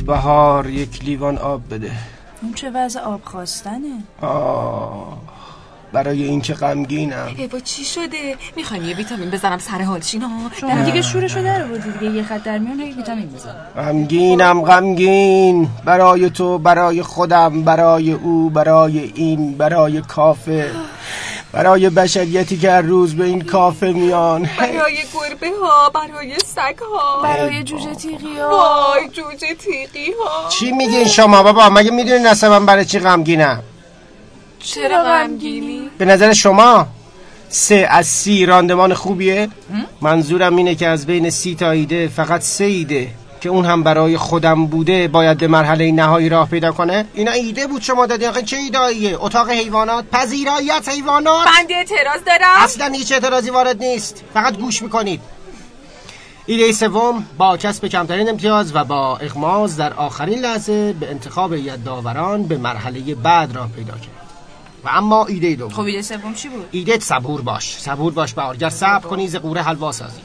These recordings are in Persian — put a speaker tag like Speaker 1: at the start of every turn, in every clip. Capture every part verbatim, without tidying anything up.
Speaker 1: بهار یک لیوان آب بده.
Speaker 2: اون چه وضع آب خواستنه؟
Speaker 1: آه برای این که غمگینم.
Speaker 3: ایوا چی شده؟ میخوایم یه ویتامین بزنم سر حالشین ها؟
Speaker 2: شما دیگه شورشو در آوردی دیگه، یه خط در میون یه ویتامین بزن.
Speaker 1: غمگینم غمگین، برای تو، برای خودم، برای او، برای این، برای کافه، برای بشریتی که هر روز به این کافه میان،
Speaker 3: برای گربه ها، برای سگ ها،
Speaker 2: برای جوجه تیغی ها.
Speaker 3: وای جوجه تیغی ها.
Speaker 1: چی میگین شما بابا؟ مگه میدونین اصلا من برای چی غمگینم؟
Speaker 3: چرا غمگینی؟
Speaker 1: به نظر شما سه از سی راندمان خوبیه؟ منظورم اینه که از بین سی تا ایده فقط سه ایده که اون هم برای خودم بوده باید به مرحله نهایی راه پیدا کنه. اینا ایده بود شما دادی. آخه چه ایده‌ایه؟ اتاق حیوانات، پذیراییت حیوانات.
Speaker 3: بنده اعتراض دارم.
Speaker 1: اصلا هیچ اعتراضی وارد نیست، فقط گوش میکنید. ایده سوم، با کسب کمترین امتیاز و با اغماض در آخرین لحظه به انتخاب هیئت داوران به مرحله بعد راه پیدا کرد. و اما ایده دوم.
Speaker 2: خب ایده سوم چی بود؟
Speaker 1: ایده صبور باش، صبور باش بهارگر، صبر کنی ز قوره حلوا سازی.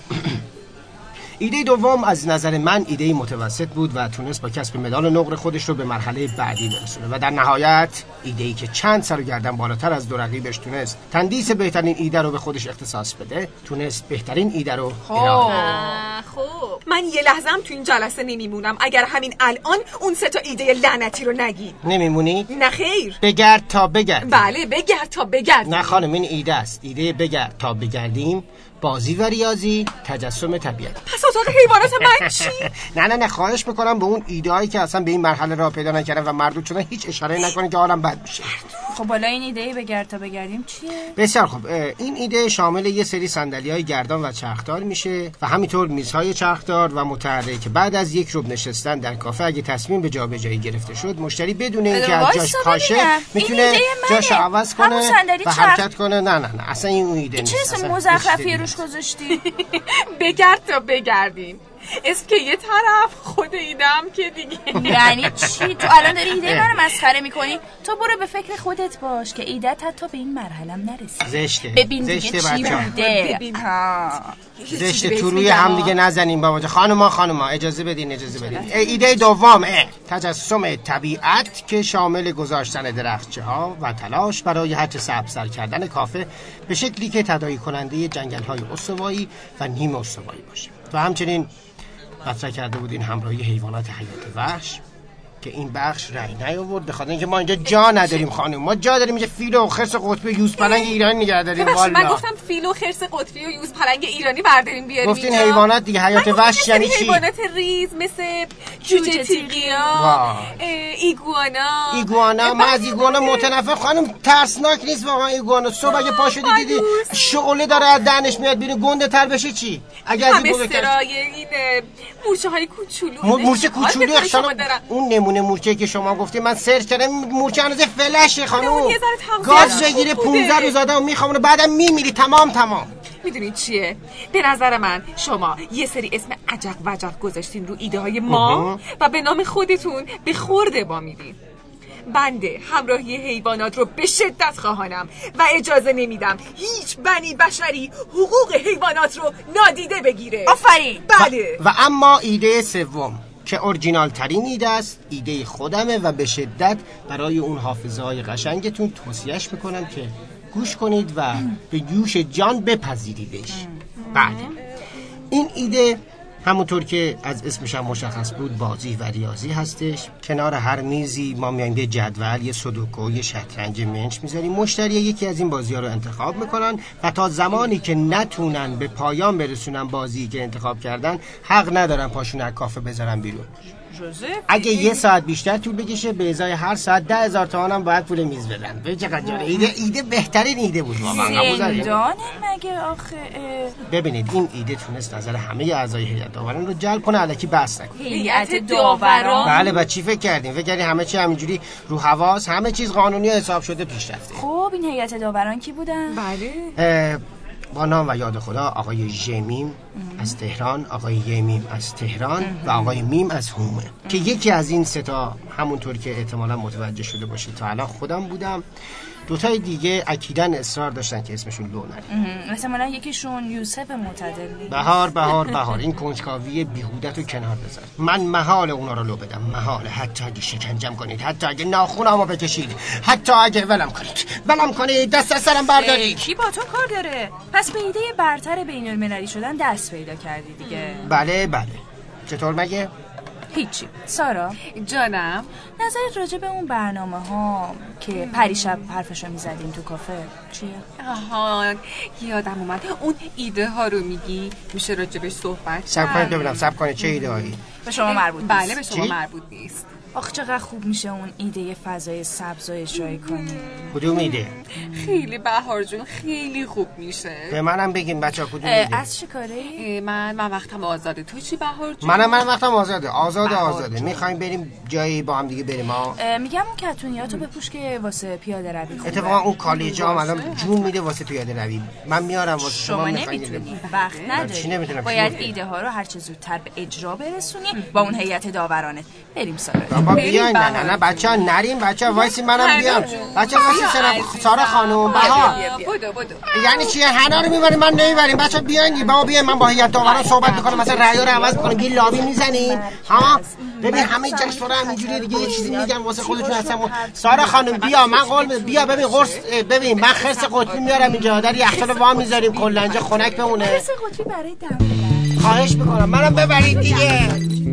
Speaker 1: ایده دوم از نظر من ایده متوسط بود و تونست با کسب مدال نقره خودش رو به مرحله بعدی برسونه و در نهایت ایده‌ای که چند سر و گردن بالاتر از دو رقیبش تونست تندیس بهترین ایده رو به خودش اختصاص بده، تونست بهترین ایده رو ارائه.
Speaker 3: خب من یه لحظه هم تو این جلسه نمیمونم اگر همین الان اون سه تا ایده لعنتی رو نگید.
Speaker 1: نمیمونی؟
Speaker 3: نه خیر.
Speaker 1: بگرد تا بگرد.
Speaker 3: بله بگرد تا بگرد.
Speaker 1: نه خانم این ایده است، ایده بگرد تا بگردیم، بازی و ریاضی، تجسم طبیعت.
Speaker 3: پس اتاق حیوانات من چی؟
Speaker 1: نه نه نه خواهش میکنم به اون ایده‌ای که اصلا به این مرحله راه پیدا نکردن و مردود شدن هیچ اشاره نکنید که حالم بد میشه.
Speaker 2: خب بالا این ایده بگرد تا بگردیم چیه؟
Speaker 1: بسیار خوب، این ایده شامل یه سری صندلی‌های گردان و چرخدار میشه و همینطور میزهای چرخدار و متحرک که بعد از یک ربع نشستن در کافه اگه تصمیم به جابجایی گرفته شد، مشتری بدون اینکه از جاش پاشه میتونه جاش عوض کنه و حرکت کنه. نه نه نه اصلا این ایده نیست.
Speaker 2: چه اسم مزخرفی روش گذاشتی؟
Speaker 3: بگرد تا بگردیم. اسم که یه طرف، خود ایدم که دیگه.
Speaker 2: یعنی چی؟ تو الان داری ایده منو مسخره میکنی؟ تو برو به فکر خودت باش که ایدت حتی به این مرحلم نرسید.
Speaker 1: زشته.
Speaker 2: ببین دیگه
Speaker 1: زشته
Speaker 2: چی بوده.
Speaker 3: ببین ها.
Speaker 1: زشته تو روی هم دیگه نزنیم بابا جان. خانوما خانوما اجازه بدین اجازه بدین. ایده دوم تجسم طبیعت که شامل گذاشتن درختچه ها و تلاش برای هرچه سبزتر کردن کافه به شکلی که تداعی کننده جنگل های استوایی و نیم استوایی باشه. و همچنین مطرح کرده بودین همراهی حیوانات حیات وحش که این بخش رأی نیاورد به خاطر اینکه ما اینجا جا نداریم خانم. ما جا داریم اینجا فیل و خرس قطبی و یوز پلنگ ایرانی نگه داریم.
Speaker 3: والا من گفتم فیل و خرس قطبی و یوز پلنگ ایرانی برداریم بیاریم.
Speaker 1: گفتین حیوانات دیگه حیات وحش یعنی چی؟
Speaker 3: حیوانات ریز مثل جوجه تیغیا، ایگوانا.
Speaker 1: ایگوانا من از ایگوانا متنفر خانم. ترسناک نیست واقعا ایگوانا؟ صبح اگه پا شدی دیدی شعله داره از دهنش میاد بیرون گنده تر بشه چی؟ اگه از این بزرگتر
Speaker 3: این مورچه های کوچولو
Speaker 1: مورچه کوچولو اون نمونه مورچه که شما گفتی من سرچ کردم مورچه اندازه فلشه خانم. گاز بگیره پونزده روز آدم میخوامونه بعدم میمیری تمام تمام.
Speaker 3: میدونید چیه؟ به نظر من شما یه سری اسم عجق وجق گذاشتین رو ایده های ما و به نام خودتون به خورده با میدین. بنده همراهی حیوانات رو به شدت خواهانم و اجازه نمیدم هیچ بنی بشری حقوق حیوانات رو نادیده بگیره.
Speaker 2: آفرین.
Speaker 3: بله.
Speaker 1: و, و اما ایده سوم که اورجینال ترین ایده است، ایده خودمه و به شدت برای اون حافظه های قشنگتون توصیهش میکنم که گوش کنید و به جوش جان بپذیریدش. بعد این ایده همونطور که از اسمش هم مشخص بود بازی و ریاضی هستش. کنار هر میزی ما میایم یه جدول، یه سودوکو، یه شطرنج منچ میذاریم. مشتری یکی از این بازی‌ها رو انتخاب میکنن و تا زمانی که نتونن به پایان برسونن بازی که انتخاب کردن حق ندارن پاشون از کافه بذارن بیرون. اگه یه ساعت بیشتر طول بکشه به ازای هر ساعت ده هزار تومان هم باید پول میز بدن. به چقدر جالب. ایده ایده بهترین ایده بود واقعا.
Speaker 2: زندانه مگه آخه؟
Speaker 1: ببینید این ایده تونست نظر همه اعضای هیئت داوران رو جلب کنه. الکی بحث نکنید.
Speaker 3: هیئت داوران؟
Speaker 1: بله با چی فکر کردین؟ فکر کردین همه چی همینجوری رو حواس همه چیز قانونی حساب شده پیش رفته؟
Speaker 2: خب این هیئت داوران کی بودن؟
Speaker 3: بله
Speaker 1: با نام و یاد خدا آقای ژمیم از تهران، آقای یمیم از تهران و آقای میم از هومه که یکی از این سه تا همونطور که احتمالا متوجه شده باشید تا الان خودم بودم. دوتای دیگه اکیداً اصرار داشتن که اسمشون لو نره.
Speaker 2: احتمالا یکیشون یوسف معتدل.
Speaker 1: بهار بهار بهار این کنجکاوی بیهودت رو کنار بذار. من محال اونا رو لو بدم، محال. حتی اگه شکنجم کنید، حتی اگه ناخونامو بکشید، حتی اگه ولم کنید ولم کنید دست از سرم بردارید.
Speaker 2: کی با تو کار داره؟ پس به ایده برتر بین المللی شدن دست پیدا کردی دیگه.
Speaker 1: بله بله. چطور مگه؟
Speaker 2: هیچی. سارا
Speaker 3: جانم،
Speaker 2: نظرت راجع به اون برنامه ها که پریشب حرفشو میزدیم تو کافه چیه؟
Speaker 3: آها یادم اومد. اون ایده ها رو میگی؟ میشه راجبش صحبت
Speaker 1: سب کنید ببینم. سب کنید چه ایده هایی؟
Speaker 2: به شما مربوط نیست.
Speaker 3: بله به شما مربوط نیست.
Speaker 2: آخ چقدر خوب میشه اون ایده فضای سبز رو اجرا کنی.
Speaker 1: کدوم ایده؟
Speaker 3: خیلی بهار جون خیلی خوب میشه.
Speaker 1: به منم بگین بچه‌ها کدوم ایده؟
Speaker 2: از چی کاره؟
Speaker 3: من من وقتم آزاده. تو چی بهار جون؟
Speaker 1: منم من وقتم آزاده. آزاده آزاده. میخوایم بریم جایی با هم دیگه بریم ها؟
Speaker 2: میگم اون کتونیاتو بپوش که واسه پیاده روی خوبه.
Speaker 1: اتفاقا اون کالجا هم الان جون میده واسه پیاده روی. من میارم واسه شما.
Speaker 2: شما نمیتونی، وقت نداری. باید ایده ها رو هر چه زودتر به اجرا برسونی با اون هیئت داورانه. بریم سارا.
Speaker 1: بابا بیاین. نه نه بچه‌ها نریم. بچه‌ها وایسی منم بیام. بچه‌ها وایسی سنا سارا خانم بهار.
Speaker 3: بودو بودو.
Speaker 1: یعنی چیه؟ حنا رو میبریم من نمیبریم. بچه‌ها بیاین. بابا بیاین من با هیئت داوران صحبت میکنم. مثلا رأی رو عوض کنیم. یه لابی میزنیم. ها؟ ببین همه جلسه همینجوری دیگه یه چیزی میگن واسه خودتون اصلا. سارا خانم بیا. من قول بیا. ببین قرص ببین من خرس قطبی میارم اینجا. در یخچال وام میذاریم کلا اینجا خنک بمونه.
Speaker 2: خرس قطبی برای دم.
Speaker 1: خواهش میکنم منم ببرید دیگه.